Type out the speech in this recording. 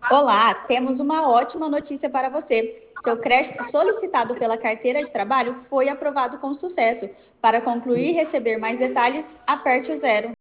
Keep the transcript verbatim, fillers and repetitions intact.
Olá, temos uma ótima notícia para você. Seu crédito solicitado pela carteira de trabalho foi aprovado com sucesso. Para concluir e receber mais detalhes, aperte o zero.